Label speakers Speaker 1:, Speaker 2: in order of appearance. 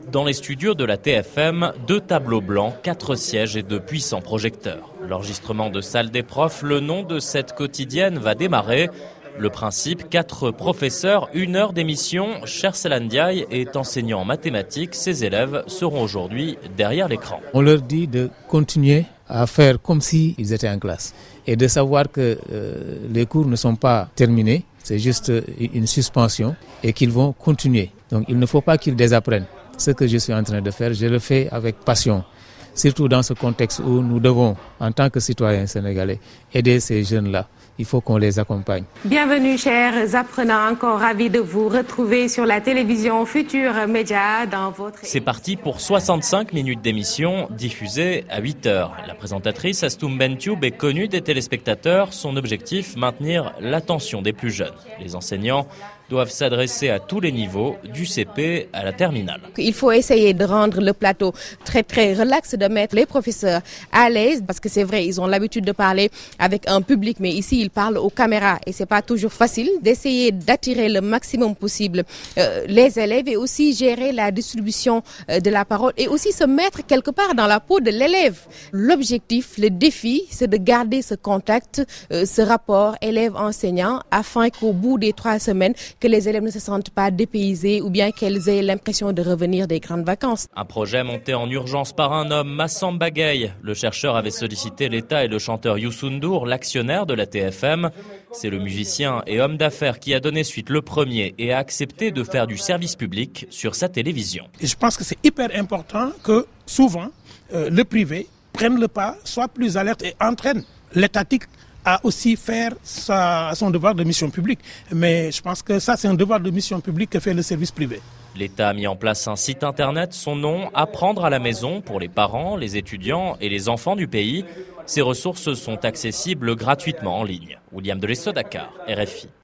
Speaker 1: Dans les studios de la TFM, 2 tableaux blancs, 4 sièges et 2 puissants projecteurs. L'enregistrement de salle des profs, le nom de cette quotidienne va démarrer. Le principe, 4 professeurs, 1 heure d'émission. Cherselan Ndiaye est enseignant en mathématiques. Ses élèves seront aujourd'hui derrière l'écran.
Speaker 2: On leur dit de continuer à faire comme s'ils étaient en classe et de savoir que les cours ne sont pas terminés, c'est juste une suspension et qu'ils vont continuer. Donc il ne faut pas qu'ils désapprennent. Ce que je suis en train de faire, je le fais avec passion. Surtout dans ce contexte où nous devons, en tant que citoyens sénégalais, aider ces jeunes-là. Il faut qu'on les accompagne.
Speaker 3: Bienvenue, chers apprenants. Encore ravis de vous retrouver sur la télévision Futur Média dans votre...
Speaker 1: C'est parti pour 65 minutes d'émission diffusée à 8h. La présentatrice Astoum Bentioub est connue des téléspectateurs. Son objectif, maintenir l'attention des plus jeunes. Les enseignants doivent s'adresser à tous les niveaux, du CP à la terminale.
Speaker 3: Il faut essayer de rendre le plateau très relax, de mettre les professeurs à l'aise, parce que c'est vrai, ils ont l'habitude de parler avec un public, mais ici ils parlent aux caméras et c'est pas toujours facile. D'essayer d'attirer le maximum possible les élèves et aussi gérer la distribution de la parole et aussi se mettre quelque part dans la peau de l'élève. L'objectif, le défi, c'est de garder ce contact, ce rapport élève-enseignant, afin qu'au bout des 3 semaines, que les élèves ne se sentent pas dépaysés ou bien qu'elles aient l'impression de revenir des grandes vacances.
Speaker 1: Un projet monté en urgence par un homme, Massamba Gueye. Le chercheur avait sollicité l'État et le chanteur Youssou N'Dour, l'actionnaire de la TFM. C'est le musicien et homme d'affaires qui a donné suite le premier et a accepté de faire du service public sur sa télévision.
Speaker 4: Et je pense que c'est hyper important que souvent le privé prenne le pas, soit plus alerte et entraîne l'étatique à aussi faire son devoir de mission publique. Mais je pense que ça, c'est un devoir de mission publique que fait le service privé.
Speaker 1: L'État a mis en place un site internet, son nom, Apprendre à la maison, pour les parents, les étudiants et les enfants du pays. Ces ressources sont accessibles gratuitement en ligne. William Delesso, Dakar, RFI.